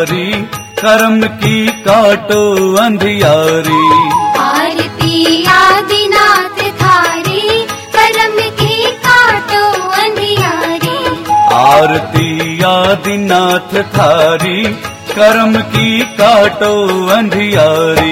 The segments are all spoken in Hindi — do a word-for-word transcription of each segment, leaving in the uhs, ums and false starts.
थारी, कर्म की काटो अंधियारी। आरती आदिनाथ थारी, कर्म की काटो अंधियारी। आरती आदिनाथ थारी, कर्म की काटो अंधियारी।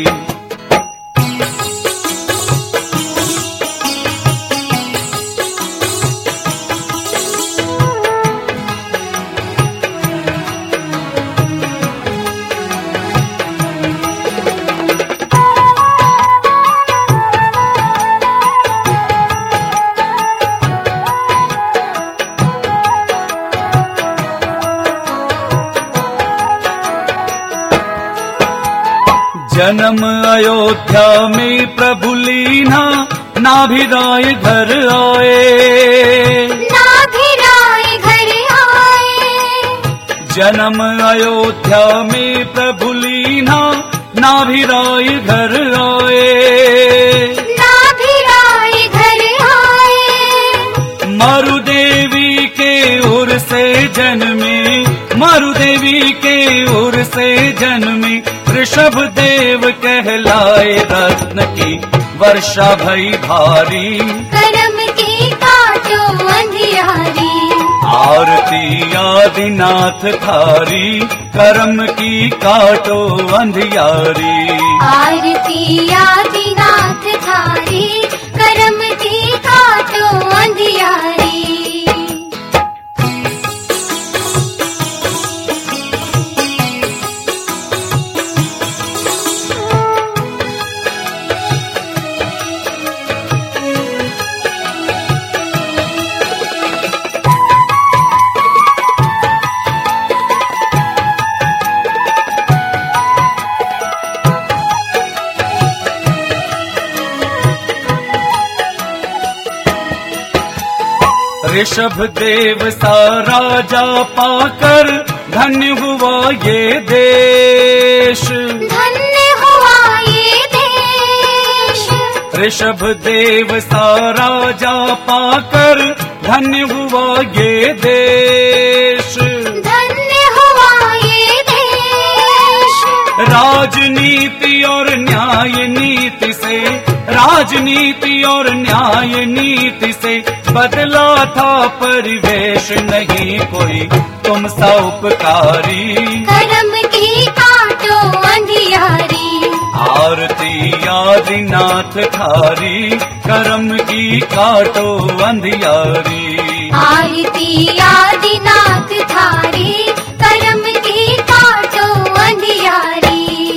जन्म अयोध्या में प्रभु लीना, नाभिराय घर आए। नाभिराय घर आए। जन्म अयोध्या में प्रभु लीना, नाभिराय घर आए। नाभिराय घर आए। मरुदेवी के उर से जन्मे, मरुदेवी के उर से जन्मे, ऋषभ देव कहलाए। रत्न की वर्षा भई भारी, कर्म की काटो अंधियारी। आरती आदिनाथ थारी, कर्म की काटो अंधियारी। आरती आदिनाथ थारी, कर्म की काटो अंधियारी। ऋषभ देव सा राजा पाकर, धन्य हुआ ये देश। धन्य हुआ ये देश। ऋषभ देव सा राजा पाकर, धन्य हुआ ये देश। धन्य हुआ ये देश। राजनीति और न्याय नीति से, राजनीति और न्याय नीति से बदला था परिवेश। नहीं कोई तुम सा उपकारी, कर्म की काटो अंधियारी। आरती आदिनाथ थारी, कर्म की काटो अंधियारी। आरती आदिनाथ थारी, कर्म की काटो अंधियारी।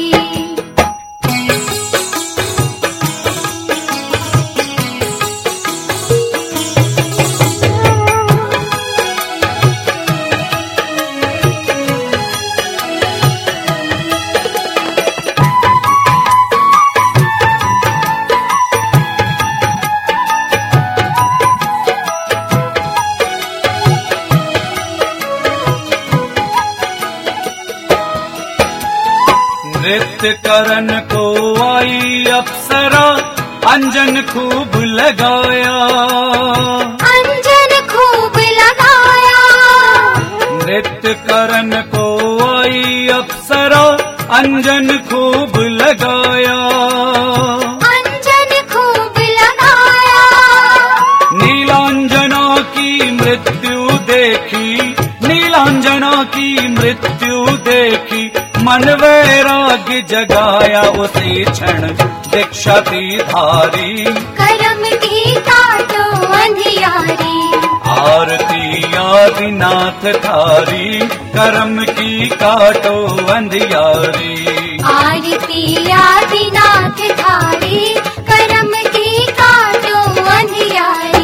नृत्य करन को आई अप्सरा, अंजन खूब लगाया। अंजन खूब लगाया। नृत्य करन को आई अप्सरा, अंजन खूब लगाया। अंजन खूब लगाया। नीलांजना की मृत्यु देखी, नीलांजना की मृत्यु देखी, मन वैराग्य जगाया। उसी क्षण दीक्षा थी धारी, कर्म की काटो अंधियारी। आरती आदिनाथ थारी, कर्म की काटो अंधियारी। आरती आदिनाथ थारी, कर्म की काटो अंधियारी।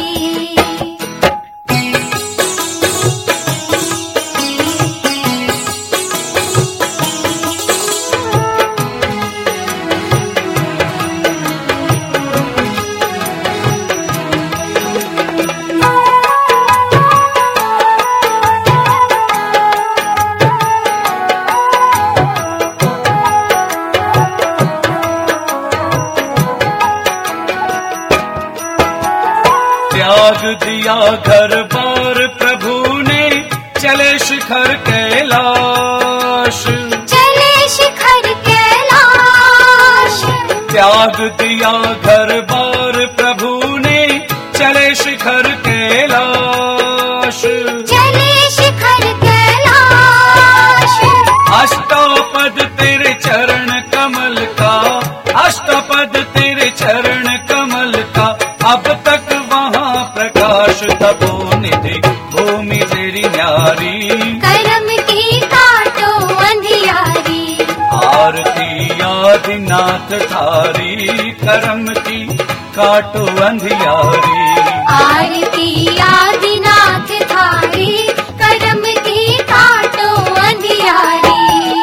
त्याग दिया घर बार प्रभु ने, चले शिखर कैलाश। कैलाश, चले शिखर कैलाश। त्याग दिया घर बार प्रभु ने, चले शिखर कैलाश। चले शिखर कैलाश। अष्टपद तेरे चरण कमल का, अष्टपद तेरे चरण कमल का, अब तक वहाँ प्रकाश तपोनिधि भूमि तेरी न्यारी। करम की काटो अंधियारी, आरती आदिनाथ थारी, करम की काटो अंधियारी। आरती आदिनाथ थारी, करम की काटो अंधियारी।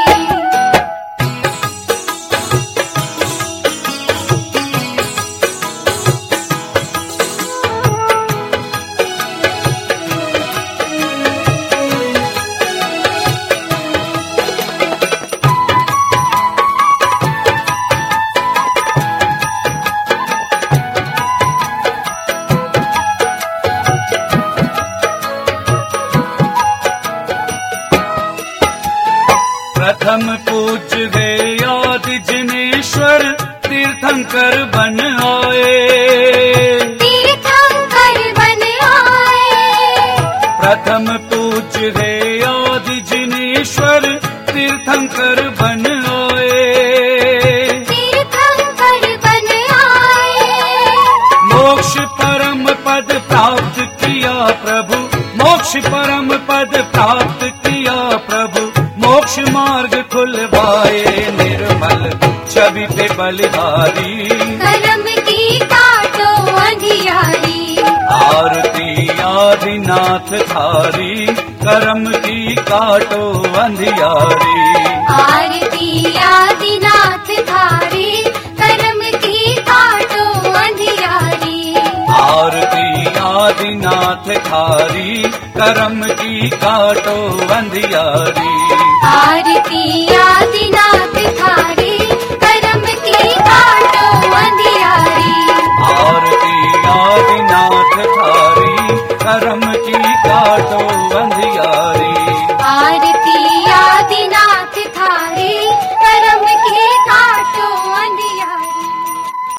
प्रथम पूज्य है आदि जिनेश्वर, तीर्थंकर बन आए। तीर्थंकर बन आए। प्रथम पूज्य है आदि जिनेश्वर, तीर्थंकर बन आए। तीर्थंकर बन आए। मोक्ष परम पद प्राप्त किया प्रभु, मोक्ष परम पद प्राप्त किया प्रभु, मोक्ष मार्ग खुलवाए निर्मल छवि पे बलिहारी। करम की काटो अंधियारी, आरती आदिनाथ थारी, करम की काटो अंधियारी। आरती आदिनाथ थारी, करम की काटो अंधियारी। आरती आदिनाथ थारी, करम की काटो अंधियारी। आरती